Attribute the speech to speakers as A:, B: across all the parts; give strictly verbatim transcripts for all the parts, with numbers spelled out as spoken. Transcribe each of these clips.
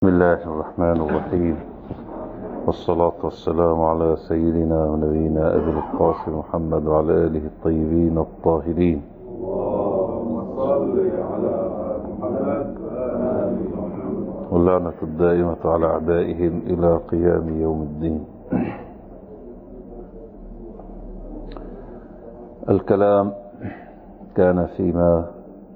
A: بسم الله الرحمن الرحيم، والصلاة والسلام على سيدنا ونبينا أبي القاسم محمد وعلى آله الطيبين الطاهرين.
B: اللهم صل على محمد
A: واللعنة الدائمة على أعدائهم إلى قيام يوم الدين. الكلام كان فيما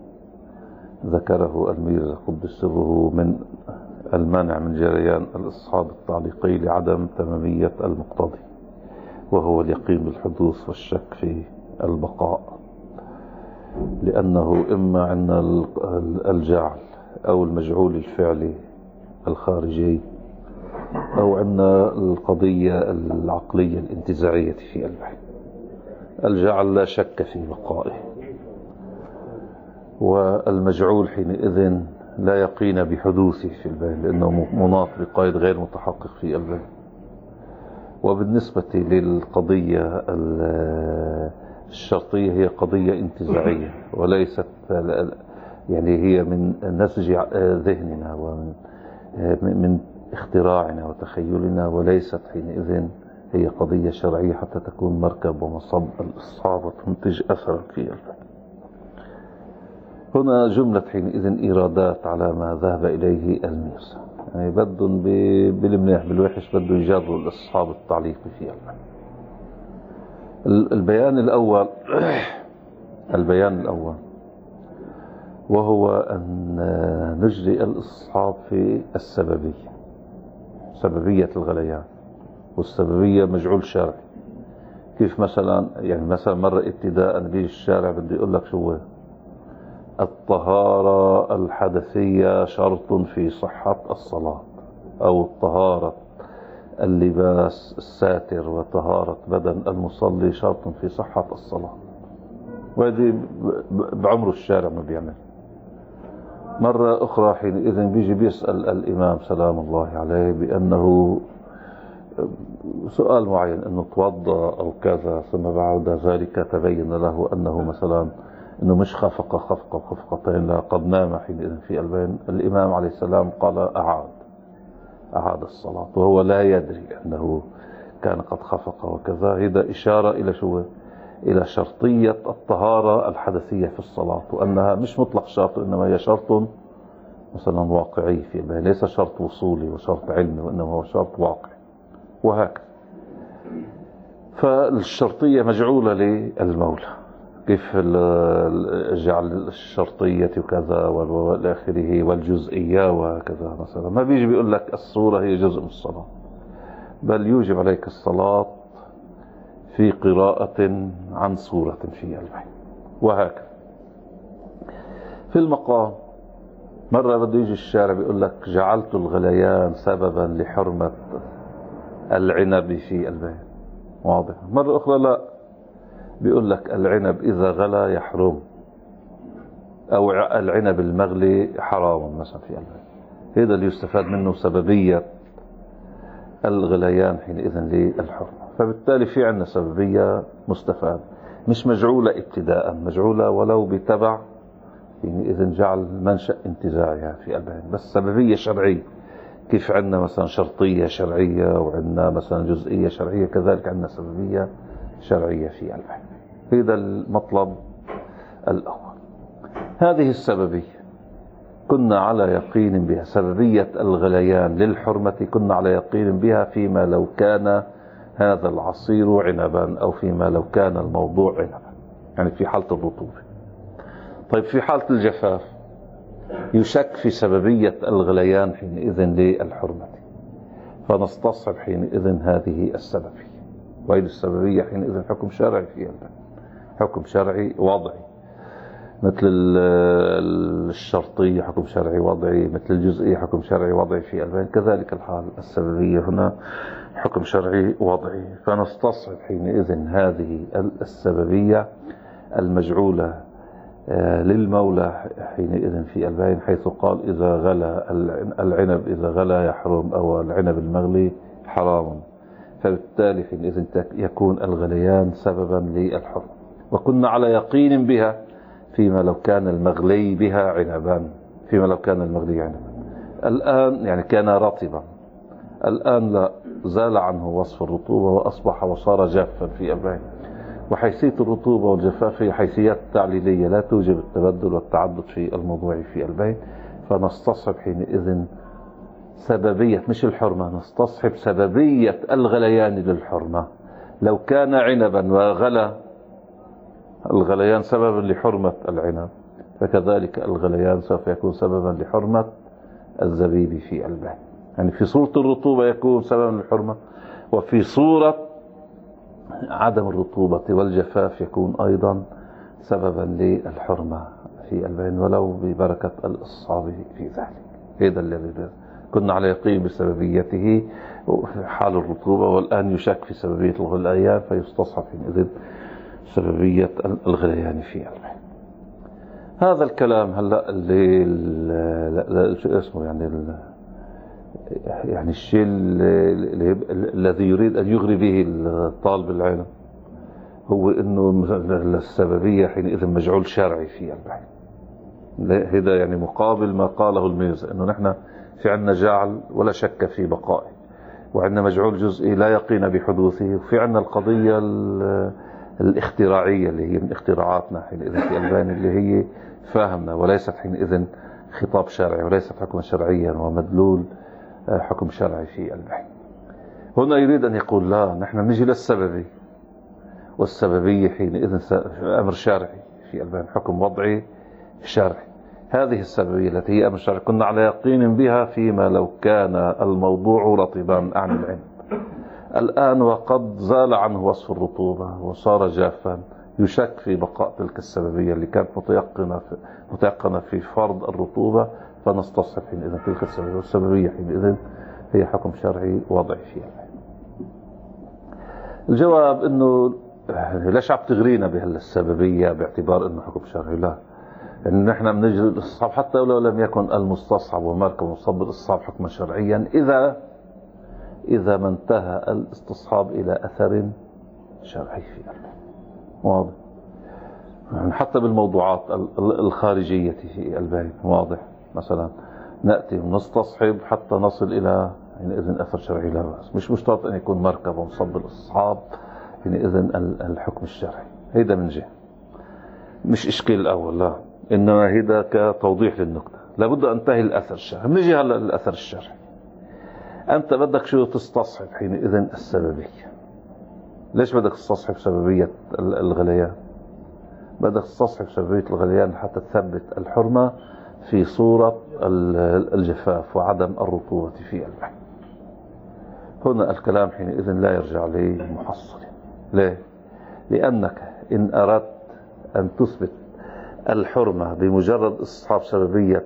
A: ذكره الميرزا قدس سره من المنع من جريان الإصحاب التعليقي لعدم تمامية المقتضي، وهو اليقين بالحدوث والشك في البقاء، لأنه إما عندنا الجعل أو المجعول الفعلي الخارجي، أو عندنا القضية العقلية الانتزاعية في الوحي. الجعل لا شك في بقائه، والمجعول حينئذ لا يقين بحدوثه في البين، لأنه مناط بقيد غير متحقق في البين. وبالنسبة للقضية الشرطية هي قضية انتزاعية، وليست يعني هي من نسج ذهننا ومن من اختراعنا وتخيلنا، وليست حينئذ هي قضية شرعية حتى تكون مركب ومصب الإصحاب وتنتج أثرا في البين. هنا جملة حينئذ إيرادات على ما ذهب إليه الميرزا، يعني بدهم بالمنيح بالوحش بدهم يجروا الأصحاب التعليقي فيها. البيان الأول البيان الأول وهو أن نجري الأصحاب في السببية، سببية الغليان، والسببية مجعول شرعي. كيف مثلا يعني مثلا مرة ابتداء بيجي الشارع بده يقول لك شو الطهارة الحدثية شرط في صحة الصلاة، أو الطهارة اللباس الساتر وطهارة بدن المصلي شرط في صحة الصلاة، وهذه بعمره الشارع ما بيعمل. مرة أخرى حينئذ بيجي بيسأل الإمام سلام الله عليه بأنه سؤال معين، أنه توضأ أو كذا، ثم بعد ذلك تبين له أنه مثلا انه مش خفق خفقه وخفقتين، لا قد نام حينئذ في البين. الامام عليه السلام قال اعاد اعاد الصلاه، وهو لا يدري انه كان قد خفق وكذا. هذا اشاره الى شو؟ الى شرطيه الطهاره الحدثيه في الصلاه، وانها مش مطلق شرط، انما هي شرط مثلا واقعي في البين، ليس شرط وصولي وشرط علمي، وانما هو شرط واقعي. وهكذا فالشرطيه مجعوله للمولى. كيف جعل الشرطية وكذا والآخره والجزئية وكذا. مثلا ما بيجي بيقول لك الصورة هي جزء من الصلاة، بل يوجب عليك الصلاة في قراءة عن صورة في الوحي. وهكذا في المقام مرة بده يجي الشارع بيقول لك جعلت الغليان سببا لحرمة العنب في البين، واضح. مرة أخرى لا، بيقول لك العنب إذا غلى يحرم، أو العنب المغلي حرام مثلا في البين. هذا اللي يستفاد منه سببية الغليان حينئذ للحرمة. فبالتالي في عندنا سببية مستفاد، مش مجعولة ابتداء، مجعولة ولو بتبع حينئذ جعل منشأ انتزاعها في البين، بس سببية شرعية. كيف عندنا مثلا شرطية شرعية وعندنا مثلا جزئية شرعية، كذلك عندنا سببية شرعية في البين. هذا المطلب الأول. هذه السببية كنا على يقين بها، سببية الغليان للحرمة كنا على يقين بها فيما لو كان هذا العصير عنبا، أو فيما لو كان الموضوع عنبا، يعني في حالة الرطوبة. طيب في حالة الجفاف يشك في سببية الغليان حينئذ للحرمة، فنستصحب حينئذ هذه السببية. وهذه السببية حينئذ حكم شرعي في البين، حكم شرعي وضعي، مثل الشرطية حكم شرعي وضعي، مثل الجزئية حكم شرعي وضعي في البين. كذلك الحال السببية هنا حكم شرعي وضعي، فنستصحب حينئذ هذه السببية المجعولة للمولى حينئذ في البين، حيث قال إذا غلى العنب إذا غلى يحرم، أو العنب المغلي حرام. فبالتالي حينئذ يكون الغليان سببا للحرمة، وكنا على يقين بها فيما لو كان المغلي بها عنبا، فيما لو كان المغلي عنبا. الآن يعني كان رطبا، الآن لا، زال عنه وصف الرطوبة وأصبح وصار جافا في البين. وحيثية الرطوبة والجفاف هي حيثيات تعليلية لا توجب التبدل والتعدد في الموضوع في البين، فنستصحب حينئذ سببية مش الحرمة، نستصحب سببية الغليان للحرمة. لو كان عنبا وغلى الغليان سببا لحرمة العنب، فكذلك الغليان سوف يكون سببا لحرمة الزبيب في البين. يعني في صورة الرطوبة يكون سببا للحرمة، وفي صورة عدم الرطوبة والجفاف يكون أيضا سببا للحرمة في البين، ولو ببركة الإصحاب في ذلك. هذا الذي كنا على يقين بسببيته حال الرطوبة، والآن يشك في سببية الغليان، فيستصحب حينئذ سببية الغليان في البين. هذا الكلام هلا اللي شو اسمه يعني يعني الشيء الذي يريد أن يغري به الطالب العلم هو إنه السببية حينئذ مجعول شرعي في البين. هذا يعني مقابل ما قاله الميزة، إنه نحن في عندنا جعل ولا شك في بقائه، وعندنا مجعول جزئي لا يقين بحدوثه، وفي عندنا القضية الاختراعية اللي هي من اختراعاتنا حينئذ في البين، اللي هي فاهمنا وليست حينئذ خطاب شرعي وليست حكما شرعيا ومدلول حكم شرعي في البين. هنا يريد أن يقول لا، نحن نجي للسببي، والسببية حينئذ أمر شرعي في البين، حكم وضعي شرعي. هذه السببية التي هي أمر شرعي كنا على يقين بها فيما لو كان الموضوع رطبا عن العلم. الآن وقد زال عنه وصف الرطوبة وصار جافا، يشك في بقاء تلك السببية اللي كانت متيقنة في, متيقنة في فرض الرطوبة، فنستصحب حينئذ تلك السببية، والسببية حينئذ هي حكم شرعي وضعي فيها. الجواب انه ليش عم تغرينا بهالسببية باعتبار انه حكم شرعي؟ لا، ان نحن بنجري الاستصحاب حتى ولو لم يكن المستصحب ومركب مصب الاستصحاب حكما شرعيا، اذا اذا ما انتهى الاستصحاب الى اثر شرعي في البين. واضح؟ يعني حتى بالموضوعات الخارجية في البين واضح، مثلا نأتي ونستصحب حتى نصل إلى حينئذ أثر شرعي لا بأس، مش مشترط أن يكون مركب ومصب الأصحاب حينئذ الحكم الشرعي. هيدا من جهة مش إشكال الأول، لا، إنما هيدا كتوضيح للنكتة. لابد أن تنتهي الأثر الشرعي. بنجي هلا للأثر الشرعي. أنت بدك شو تستصحب حينئذ السببية. ليش بدك تستصحب سببية الغليان؟ بدك تستصحب سببية الغليان حتى تثبت الحرمة في صورة الجفاف وعدم الرطوبة في البين. هنا الكلام حينئذ لا يرجع لمحصل. ليه؟ لأنك إن أردت أن تثبت الحرمة بمجرد استصحاب سببية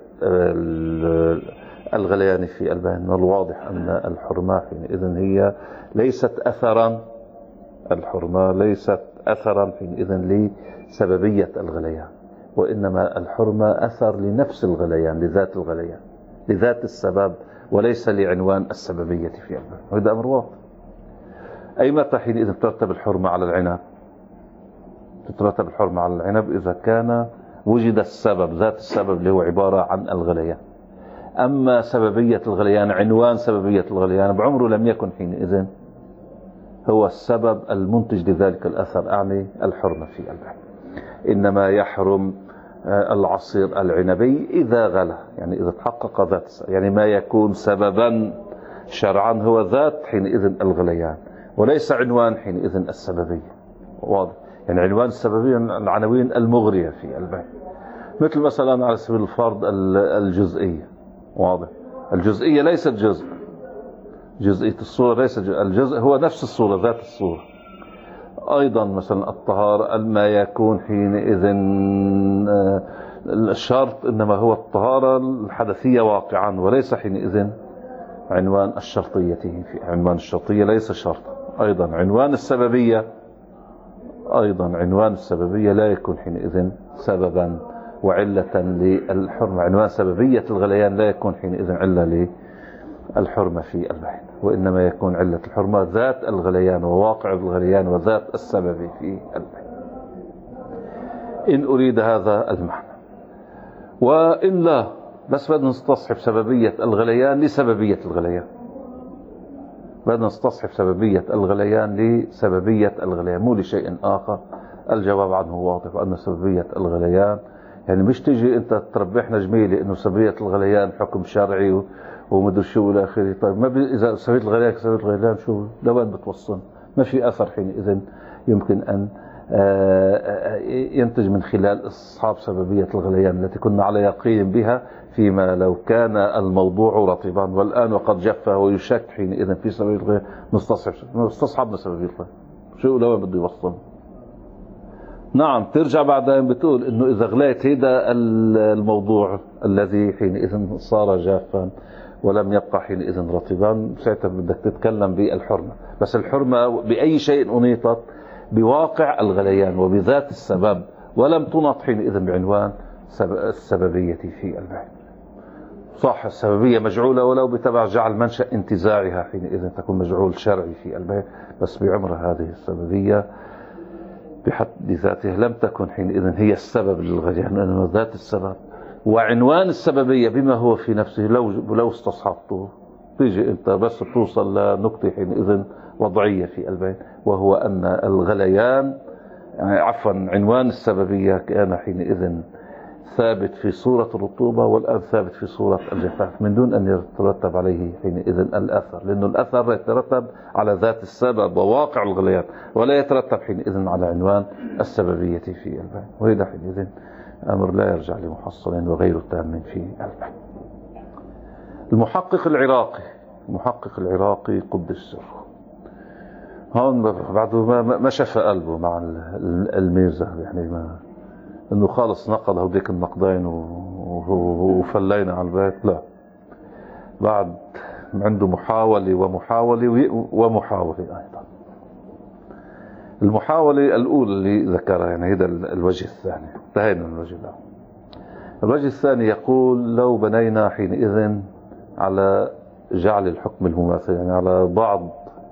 A: الغليان في البين، من الواضح أن الحرمة حينئذ هي ليست أثرا، الحرمة ليست أثرا حينئذ لسببية الغليان، وإنما الحرمة أثر لنفس الغليان، لذات الغليان، لذات السبب، وليس لعنوان السببية في البين. وهذا أمر واضح. أي متى حينئذ ترتب الحرمة على العنب؟ تترتب الحرمة على العنب إذا كان وجد السبب، ذات السبب اللي هو عبارة عن الغليان. أما سببية الغليان، عنوان سببية الغليان بعمره لم يكن حينئذ هو السبب المنتج لذلك الأثر، أعني الحرمة في البين. إنما يحرم العصير العنبي إذا غلى، يعني إذا تحقق ذات، يعني ما يكون سببا شرعا هو ذات حينئذ الغليان، وليس عنوان حينئذ السببية. واضح؟ يعني عنوان السببية العناوين المغرية في البين، مثل مثلا على سبيل الفرض الجزئية. واضح؟ الجزئية ليست جزء، جزئية الصورة ليست جزء، الجزء هو نفس الصورة، ذات الصورة. أيضا مثلا الطهارة ما يكون حينئذ الشرط إنما هو الطهارة الحدثية واقعا، وليس حينئذ عنوان الشرطية. في عنوان الشرطية ليس شرطا. أيضا عنوان السببية، أيضا عنوان السببية لا يكون حينئذ سببا وعلة للحرمة. عنوان سببية الغليان لا يكون حينئذ علة للحرمة في البين، وإنما يكون علة الحرمة ذات الغليان وواقع الغليان وذات السبب في البين، إن أريد هذا المعنى. وإن لا بس بدنا نستصحب سببية الغليان لسببية الغليان، بدنا نستصحب سببية الغليان لسببية الغليان مو لشيء آخر. الجواب عنه واضح، أن سببية الغليان يعني مش تيجي أنت تربحنا جميلة إنه سببية الغليان حكم شرعي ومدري شو إلى آخره. طيب ما بي إذا سببية الغليان سببية الغليان شو لوين بتوصل؟ ما في أثر حينئذ يمكن أن ينتج من خلال استصحاب سببية الغليان التي كنا على يقين بها فيما لو كان الموضوع رطبا، والآن وقد جف ويشك حينئذ في سببية الغليان نستصحب نستصحبنا سببية الغليان شو لوين بده يوصل؟ نعم ترجع بعدين بتقول انه اذا غليت هيدا الموضوع الذي حينئذ صار جافا ولم يبقى حينئذ رطبا، ساعتها بدك تتكلم بالحرمة. بس الحرمة بأي شيء أنيطت بواقع الغليان وبذات السبب، ولم تنط حينئذ بعنوان السببية في البيع. صح السببية مجعولة ولو بتبع جعل منشأ انتزاعها حينئذ تكون مجعول شرعي في البيع، بس بعمر هذه السببية بحد ذاته لم تكن حينئذ هي السبب للغليان، لأنه ذات السبب وعنوان السببية بما هو في نفسه لو لو استصحبته تيجي أنت بس توصل لنقطة حينئذ وضعية في البيع، وهو أن الغليان يعني عفوا عنوان السببية كان حينئذ ثابت في صورة الرطوبة والآن ثابت في صورة الجفاف من دون أن يترتب عليه حينئذ الأثر، لأنه الأثر يترتب على ذات السبب وواقع الغليان ولا يترتب حينئذ على عنوان السببية في البيع، وهذا حينئذ أمر لا يرجع لمحصل وغير تام في البيع. المحقق العراقي المحقق العراقي قدس سره هون بعده ما ما شفى قلبه مع الميزة، يعني ما انه خالص نقض هوديك النقدين وفلينا على البيت، لا بعد عنده محاولة ومحاولة ومحاولة أيضا. المحاولة الأولى اللي ذكرها يعني هذا الوجه الثاني، انتهينا من الوجه الأول. الوجه الثاني يقول لو بنينا حينئذ على جعل الحكم المماثل، يعني على بعض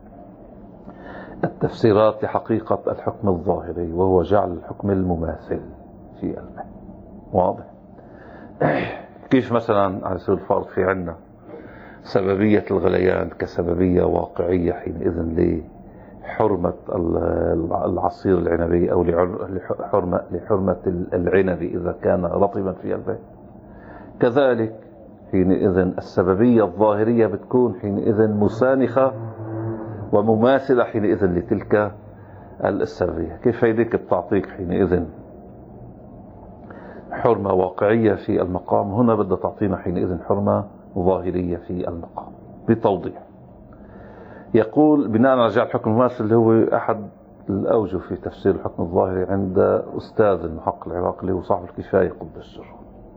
A: التفسيرات لحقيقة الحكم الظاهري وهو جعل الحكم المماثل في البيع. واضح؟ كيف مثلا على سبيل الفرض في عنا سببية الغليان كسببية واقعية حينئذ لحرمة العصير العنبي أو لحرمة لحرمة العنب إذا كان رطبا في البيع، كذلك حينئذ السببية الظاهرية بتكون حينئذ مسانخة ومماثلة حينئذ لتلك السببية. كيف هيديك بتعطيك حينئذ حرمة واقعية في المقام، هنا بدها تعطينا حينئذ حرمة ظاهرية في المقام بتوضيح. يقول بناء على جعل الحكم المماثل اللي هو أحد الأوجه في تفسير الحكم الظاهري عند أستاذ المحقق العراقي اللي هو صاحب الكفاية قدس سره،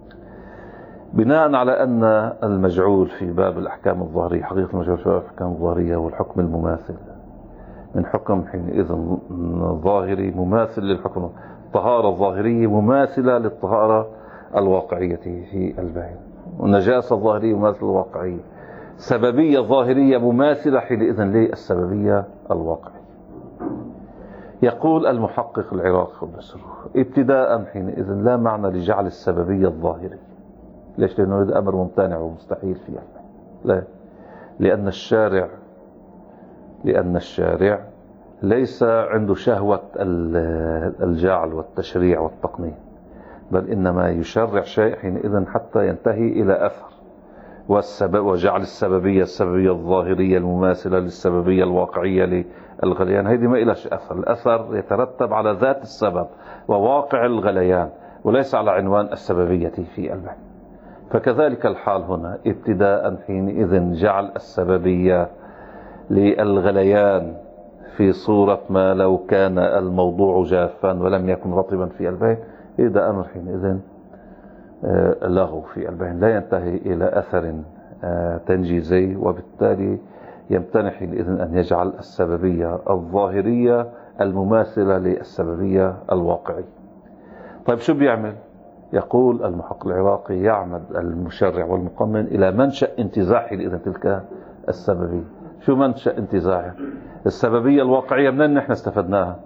A: بناء على أن المجعول في باب الأحكام الظاهرية، حقيقة المجعول في باب الأحكام الظاهرية والحكم المماثل من حكم حينئذ ظاهري مماثل للحكم، الطهارة الظاهرية مماثلة للطهارة الواقعية في البيع، والنجاسة الظاهرية مماثلة للواقعية، سببية ظاهرية مماثلة حينئذ للسببية الواقعية. يقول المحقق العراقي ابتداء حينئذ لا معنى لجعل السببية الظاهرية. ليش؟ لأنه هذا أمر ممتنع ومستحيل فيه. لا، لأن الشارع لأن الشارع ليس عنده شهوة الجعل والتشريع والتقنين، بل إنما يشرع شيء حينئذ حتى ينتهي إلى أثر، والسبب وجعل السببية السببية الظاهرية المماثلة للسببية الواقعية للغليان هذه ما إلهش أثر، الأثر يترتب على ذات السبب وواقع الغليان وليس على عنوان السببية في البيع. فكذلك الحال هنا ابتداء حينئذ جعل السببية للغليان في صورة ما لو كان الموضوع جافا ولم يكن رطبا في البيع، إذا أمر حينئذ لغو في البيع لا ينتهي إلى أثر تنجيزي، وبالتالي يمتنع حينئذ أن يجعل السببية الظاهرية المماثلة للسببية الواقعية. طيب شو بيعمل؟ يقول المحقق العراقي يعمد المشرع والمقنن إلى منشأ انتزاع حينئذ تلك السببية. شو منشأ انتزاعها؟ السببية الواقعية منين نحن استفدناها؟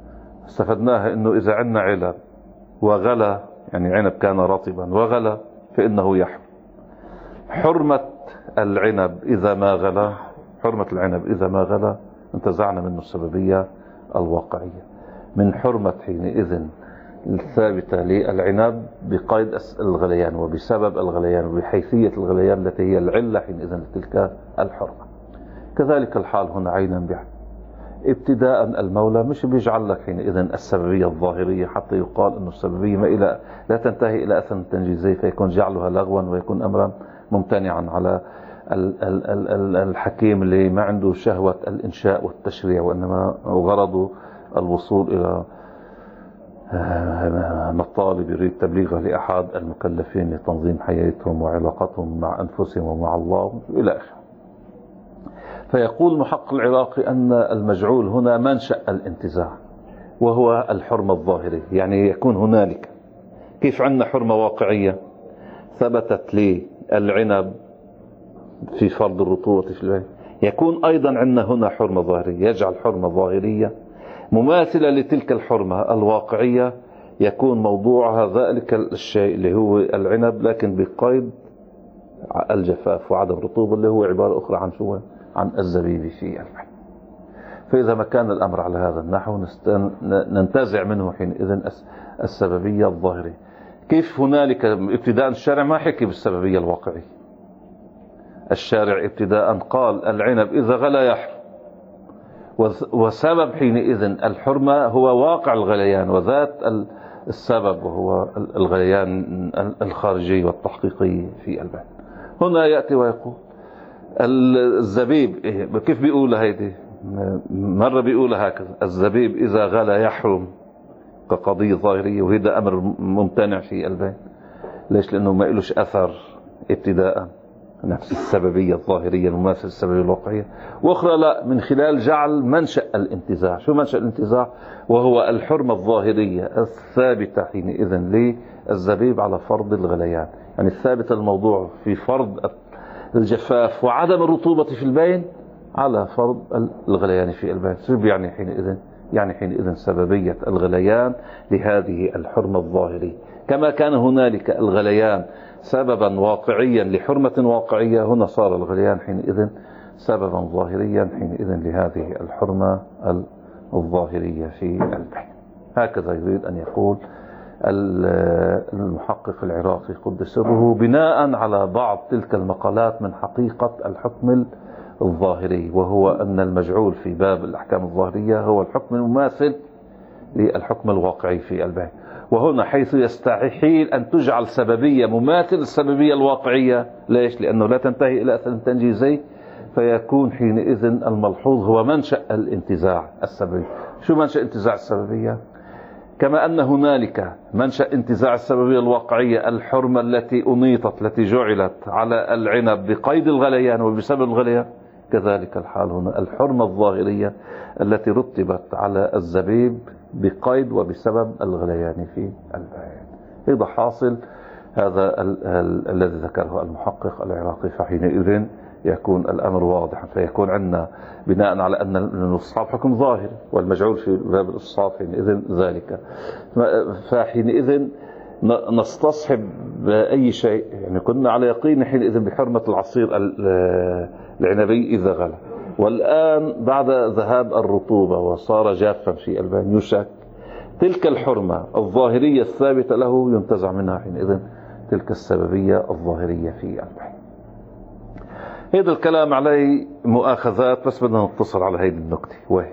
A: استفدناها إنه إذا عندنا علب وغلى، يعني عنب كان رطبا وغلى فإنه يحرم. حرمة العنب إذا ما غلا، حرمة العنب إذا ما غلا انتزعنا منه السببية الواقعية. من حرمة حينئذ الثابتة للعنب بقيد الغليان وبسبب الغليان وبحيثية الغليان التي هي العلة حينئذ لتلك الحرمة. كذلك الحال هنا عينا بعين. ابتداء المولى مش بيجعل لك حينئذ السببية الظاهرية حتى يقال أن السببية ما إلى لا تنتهي إلى أثر تنجيزي فيكون جعلها لغوا ويكون أمرا ممتنعا على الحكيم اللي ما عنده شهوة الإنشاء والتشريع وإنما غرضه الوصول إلى مطالب يريد تبليغها لأحد المكلفين لتنظيم حياتهم وعلاقتهم مع أنفسهم ومع الله إلى آخره. فيقول المحقق العراقي أن المجعول هنا منشأ الانتزاع وهو الحرمة الظاهرية. يعني يكون هنالك كيف عندنا حرمة واقعية ثبتت للعنب في فرض الرطوبة في البيت، يكون أيضا عندنا هنا حرمة ظاهرية، يجعل حرمة ظاهرية مماثلة لتلك الحرمة الواقعية يكون موضوعها ذلك الشيء اللي هو العنب لكن بقيد الجفاف وعدم الرطوبة اللي هو عبارة أخرى عن شو عن الزبيب في البيت. فإذا ما كان الأمر على هذا النحو ننتزع منه حينئذ السببية الظاهرية. كيف هنالك ابتداء الشارع ما حكي بالسببية الواقعية، الشارع ابتداء قال العنب إذا غلا يحرم، وسبب حينئذ الحرمة هو واقع الغليان وذات السبب وهو الغليان الخارجي والتحقيقي في البيت. هنا يأتي ويقول الزبيب كيف بيقولها هيدي؟ مرة بيقولها هكذا الزبيب إذا غلا يحرم كقضية ظاهرية وهذا أمر ممتنع في البيت. ليش؟ لأنه ما إلوش أثر ابتداء نفس السببية الظاهرية المماثلة للسببية الواقعية. وأخرى لا، من خلال جعل منشأ الانتزاع. شو منشأ الانتزاع؟ وهو الحرمة الظاهرية الثابتة حينئذ للزبيب على فرض الغليان، يعني الثابت الموضوع في فرض الجفاف وعدم الرطوبة في البين على فرض الغليان في البين. شو يعني حينئذ؟ يعني حينئذ سببية الغليان لهذه الحرمة الظاهرية. كما كان هنالك الغليان سببا واقعيا لحرمة واقعية، هنا صار الغليان حينئذ سببا ظاهريا حينئذ لهذه الحرمة الظاهرية في البين. هكذا يريد أن يقول المحقق العراقي قدس سره بناء على بعض تلك المقالات من حقيقة الحكم الظاهري، وهو أن المجعول في باب الأحكام الظاهرية هو الحكم المماثل للحكم الواقعي في البين. وهنا حيث يستحيل أن تجعل سببية مماثل السببية الواقعية. ليش؟ لأنه لا تنتهي إلى أثر تنجيزي، فيكون حينئذ الملحوظ هو منشأ الانتزاع السببي. شو منشأ انتزاع السببية؟ كما أن هنالك منشأ انتزاع السببية الواقعية الحرمة التي أنيطت التي جعلت على العنب بقيد الغليان وبسبب الغليان، كذلك الحال هنا الحرمة الظاهرية التي رتبت على الزبيب بقيد وبسبب الغليان في البين. هذا حاصل هذا الذي ذكره المحقق العراقي. فحينئذ يكون الأمر واضحا، فيكون عندنا بناء على أن الاستصحاب حكم ظاهر والمجعول في باب الاستصحاب حينئذ ذلك. فحينئذ نستصحب أي شيء، يعني كنا على يقين حينئذ بحرمة العصير العنبي إذا غلى، والآن بعد ذهاب الرطوبة وصار جافا في البين يشك تلك الحرمة الظاهرية الثابتة له ينتزع منها حينئذ تلك السببية الظاهرية في البين. هذا الكلام عليه مؤاخذات، بس بدنا نتصل على هذه النكتة، وهي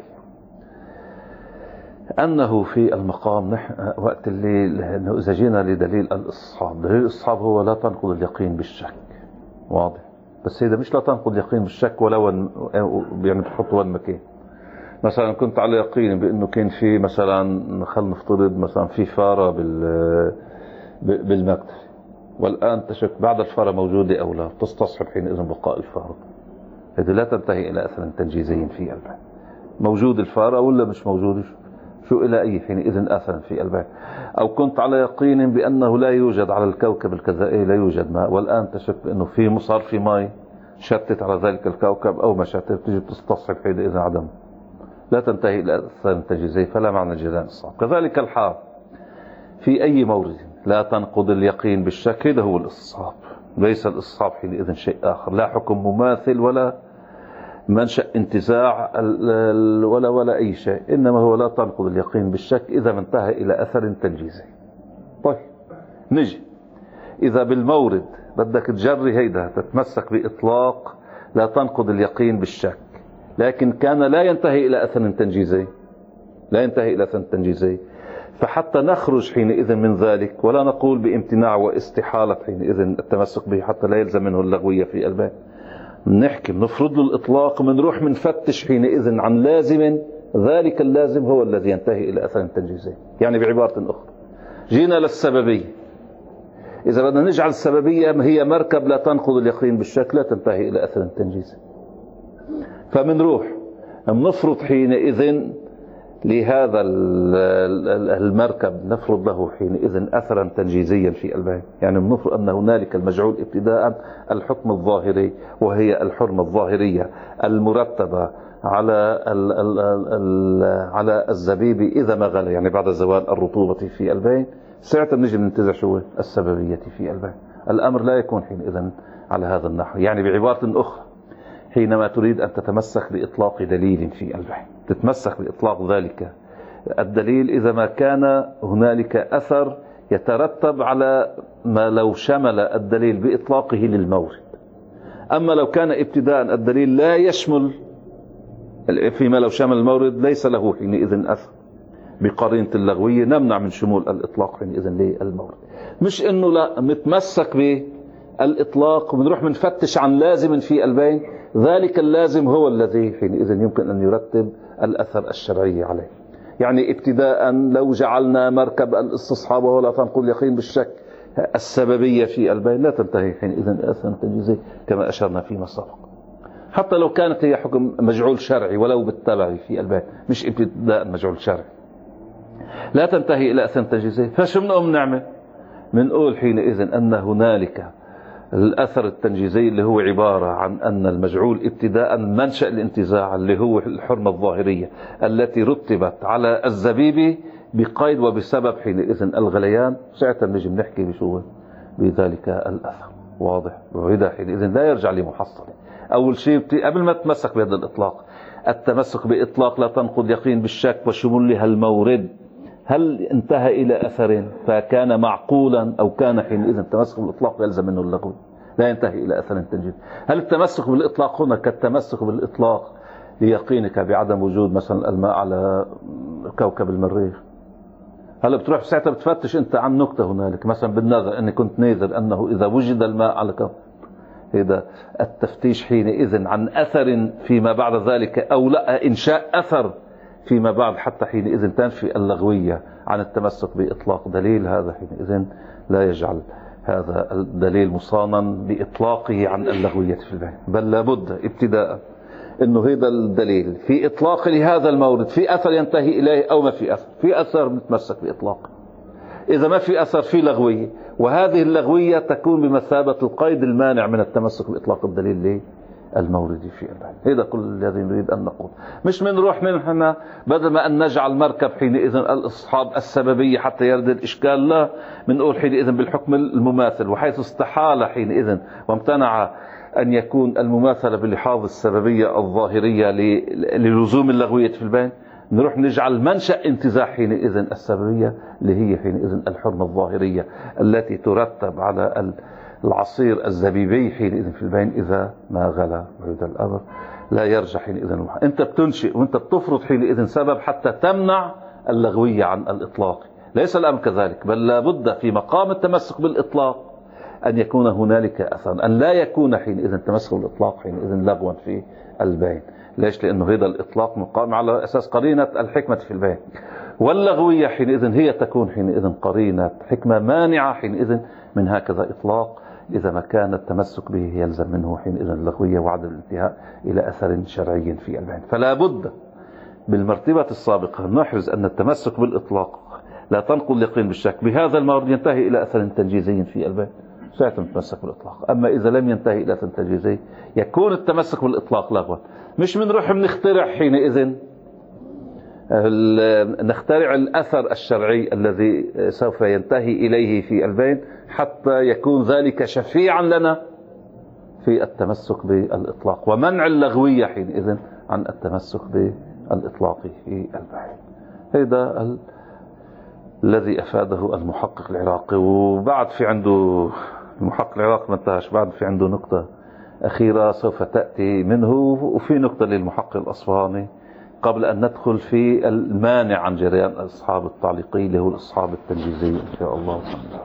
A: أنه في المقام نحن وقت اللي إذا جينا لدليل الاستصحاب، دليل الاستصحاب هو لا تنقض اليقين بالشك، واضح؟ بس هذا مش لا تنقض اليقين بالشك ولا ون يعني بتحط وين مكان. مثلا كنت على يقين بأنه كان في مثلا خلينا نفترض مثلا في فارة بال بالمكتب، والآن تشك بعد الفارة موجودة أو لا، تستصحب حينئذ بقاء الفارة. هذه لا تنتهي إلى أثر تنجيزي في البين. موجود الفارة ولا مش موجود، شو إلى أي حينئذ أثر في البين. أو كنت على يقين بأنه لا يوجد على الكوكب الكذائي لا يوجد ماء، والآن تشك بأنه في صار في ماء شتت على ذلك الكوكب أو ما شتت، تجي تستصحب حينئذ عدم، لا تنتهي إلى أثر تنجيزي، فلا معنى جلال الصعب. كذلك الحال في أي مورد لا تنقض اليقين بالشك، هذا هو الاستصحاب. ليس الاستصحاب حينئذ شيء آخر، لا حكم مماثل ولا منشأ انتزاع ولا ولا أي شيء، إنما هو لا تنقض اليقين بالشك إذا ما انتهى إلى أثر تنجيزي. طيب نجي إذا بالمورد بدك تجري هيدا تتمسك بإطلاق لا تنقض اليقين بالشك، لكن كان لا ينتهي إلى أثر تنجيزي، لا ينتهي إلى أثر تنجيزي، فحتى نخرج حينئذ من ذلك ولا نقول بامتناع واستحالة حينئذ التمسك به حتى لا يلزم منه اللغوية في الباب، نحكي بنفرض له الإطلاق ومنروح منفتش حينئذ عن لازم، ذلك اللازم هو الذي ينتهي إلى أثر تنجيزي. يعني بعبارة أخرى جينا للسببية، إذا بدنا نجعل السببية هي مركب لا تنقض اليقين بالشك لا تنتهي إلى أثر تنجيزي، فمنروح منفرض حينئذ لهذا المركب نفرض له حينئذ أثرا تنجيزيا في الباب. يعني نفرض أن هنالك المجعول ابتداء الحكم الظاهري، وهي الحرمة الظاهرية المرتبة على ال ال ال على الزبيب إذا ما غلى، يعني بعد زوال الرطوبة في البين، ساعتها نجي ننتزع شو السببية في البين. الأمر لا يكون حينئذ على هذا النحو. يعني بعبارة أخرى حينما تريد أن تتمسك بإطلاق دليل في البحث تتمسك بإطلاق ذلك الدليل إذا ما كان هنالك أثر يترتب على ما لو شمل الدليل بإطلاقه للمورد. أما لو كان ابتداء الدليل لا يشمل، فيما لو شمل المورد ليس له حينئذ أثر بقرينة اللغوية، نمنع من شمول الإطلاق حينئذ للمورد. مش إنه لا متمسك بالإطلاق وبنروح منفتش عن لازم في البين، ذلك اللازم هو الذي حينئذ يمكن أن يرتب الأثر الشرعي عليه. يعني ابتداء لو جعلنا مركب الاستصحاب ولا تنقل اليقين بالشك السببية في البين لا تنتهي حينئذ أثر تنجيزي كما أشرنا فيما سبق، حتى لو كانت هي حكم مجعول شرعي ولو بالتبع في البين، مش ابتداء مجعول شرعي، لا تنتهي إلى أثر تنجيزي. فشو بنقوم نعمل؟ بنقول حينئذ أن هنالك الأثر التنجيزي اللي هو عبارة عن أن المجعول ابتداء منشأ الانتزاع اللي هو الحرمة الظاهرية التي رتبت على الزبيب بقيد وبسبب حينئذ الغليان، ساعتها نجي بنحكي بشو بذلك الأثر. واضح؟ وإذا حينئذ لا يرجع لمحصل. أول شيء قبل ما تتمسك بهذا الإطلاق، التمسك بإطلاق لا تنقض يقين بالشك وشمولها المورد، هل انتهى إلى أثر فكان معقولا أو كان حينئذ التمسك بالإطلاق يلزم منه اللغو، لا ينتهي إلى أثر تنجيزي. هل التمسك بالإطلاق هنا كالتمسك بالإطلاق ليقينك بعدم وجود مثلا الماء على كوكب المريخ؟ هل بتروح ساعتها بتفتش أنت عن نكتة هنالك مثلا بالنذر أني كنت ناذر أنه إذا وجد الماء على كوكب، إذا التفتيش حينئذ عن أثر فيما بعد ذلك أو لا إنشاء أثر فيما بعد حتى حينئذ تنفي اللغوية عن التمسك بإطلاق دليل، هذا حينئذ لا يجعل هذا الدليل مصانا بإطلاقه عن اللغوية في البحث، بل لابد ابتداء أنه هذا الدليل في إطلاق لهذا المورد في أثر ينتهي إليه أو ما في أثر، في أثر نتمسك بإطلاقه، إذا ما في أثر في لغوية، وهذه اللغوية تكون بمثابة القيد المانع من التمسك بإطلاق الدليل الموردي في البحث. هذا كل الذي نريد أن نقول، مش منروح من هنا بدل ما أن نجعل مركب حينئذ الأصحاب السببية حتى يرد الإشكال، لا بنقول حينئذ بالحكم المماثل، وحيث استحال حينئذ وامتنع أن يكون المماثلة بلحاظ السببية الظاهرية للزوم اللغوية في البين، نروح نجعل منشأ انتزاع حينئذ السببية اللي هي حينئذ الحرمة الظاهرية التي ترتب على العصير الزبيبي حينئذ في البين إذا ما غلى. وهذا الأمر لا يرجع حينئذ، أنت بتنشئ وأنت بتفرض حينئذ سبب حتى تمنع اللغوية عن الإطلاق، ليس الأمر كذلك، بل لابد في مقام التمسك بالإطلاق أن يكون هنالك أثر، أن لا يكون حينئذ التمسك بالإطلاق حينئذ لغوا في البين. ليش؟ لأنه هذا الإطلاق مقام على أساس قرينة الحكمة في البين، واللغوية حينئذ هي تكون حينئذ قرينة حكمة مانعة حينئذ من هكذا إطلاق إذا ما كان التمسك به يلزم منه حينئذ اللغوية وعدم الانتهاء إلى أثر شرعي في البين. فلا بد بالمرتبة السابقة نحرز أن التمسك بالإطلاق لا تنقل اليقين بالشك بهذا المورد ينتهي إلى أثر تنجيزي في البين، ساعة نتمسك بالإطلاق. أما إذا لم ينتهي إلى أثر تنجيزي يكون التمسك بالإطلاق لغوا. مش بنروح بنخترع حينئذ نخترع الأثر الشرعي الذي سوف ينتهي إليه في البين حتى يكون ذلك شفيعا لنا في التمسك بالإطلاق، ومنع اللغوية حينئذ عن التمسك بالإطلاق في البين. هذا ال... الذي أفاده المحقق العراقي. وبعد في عنده المحقق العراقي ما انتهاش، بعد في عنده نقطة أخيرة سوف تأتي منه، وفي نقطة للمحقق الأصفهاني قبل أن ندخل في المانع عن جريان الأصحاب التعليقي اللي هو الأصحاب التنجيزي إن شاء الله.